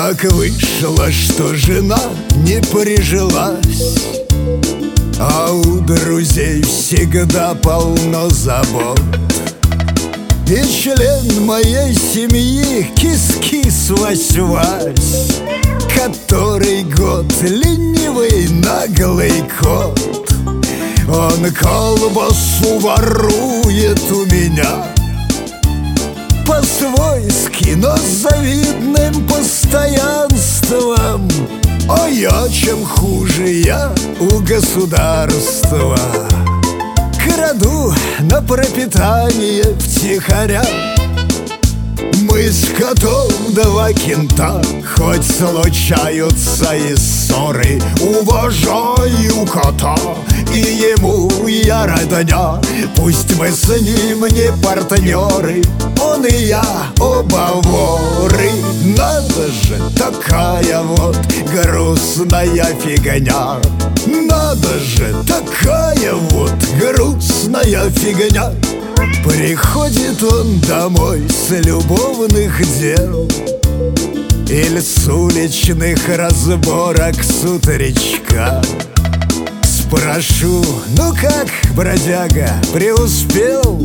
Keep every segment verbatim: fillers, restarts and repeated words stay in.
Так вышло, что жена не прижилась, а у друзей всегда полно забот. И член моей семьи кис-кис Вась-Вась, который год ленивый наглый кот. Он колбасу ворует у меня по-свойски, но с завидным постоянством. А я чем хуже, я у государства. Краду на пропитание втихаря. Мы с котом два кента, хоть случаются и ссоры, уважаю кота, и ему я родня. Пусть мы с ним не партнеры, он и я оба воры. Надо же, такая вот грустная фигня. Надо же, такая вот грустная фигня. Приходит он домой с любовных дел или с уличных разборок с утречка. Спрошу: ну как, бродяга, преуспел?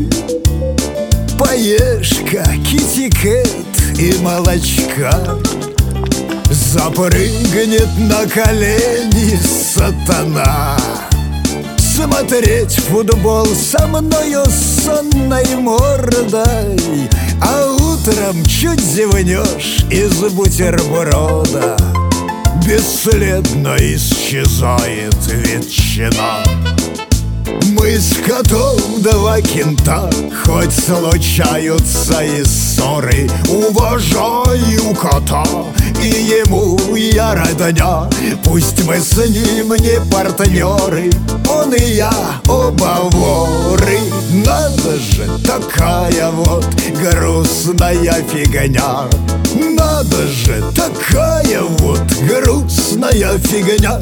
Поешь-ка китикет и молочка. Запрыгнет на колени сатана смотреть футбол со мною сонной мордой, а утром чуть зевнешь из бутерброда. Бесследно исчезает ветчина. Мы с котом два кента, хоть случаются и ссоры, уважаю кота, и ему я родня. Пусть мы с ним не партнеры, он и я оба воры. Надо же, такая вот грустная фигня. Надо же, такая вот грустная фигня.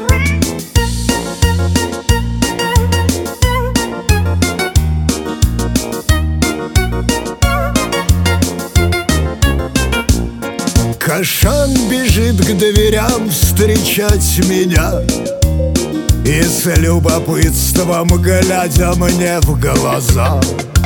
Кашан бежит к дверям встречать меня и с любопытством, глядя мне в глаза,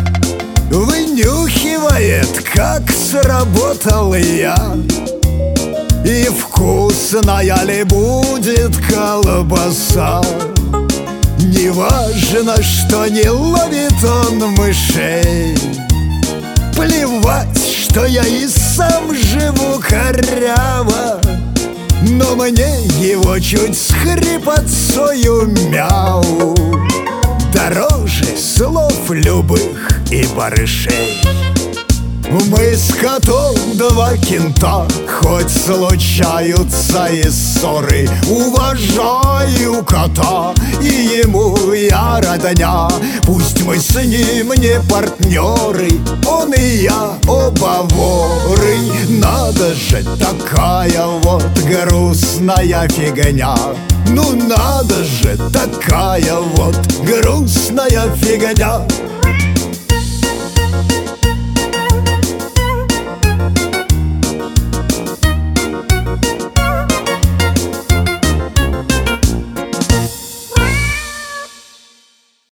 вынюхивает, как сработал я, и вкусная ли будет колбаса. Неважно, что не ловит он мышей, плевать, что я и сам живу коряво, но мне его чуть с хрипотцою мяу дороже слов любых и барышей. Мы с котом два кента, хоть случаются и ссоры, уважаю кота, и ему я родня. Пусть мы с ним не партнеры, он и я оба воры. Надо же, такая вот грустная фигня. Ну надо же, такая вот грустная фигня.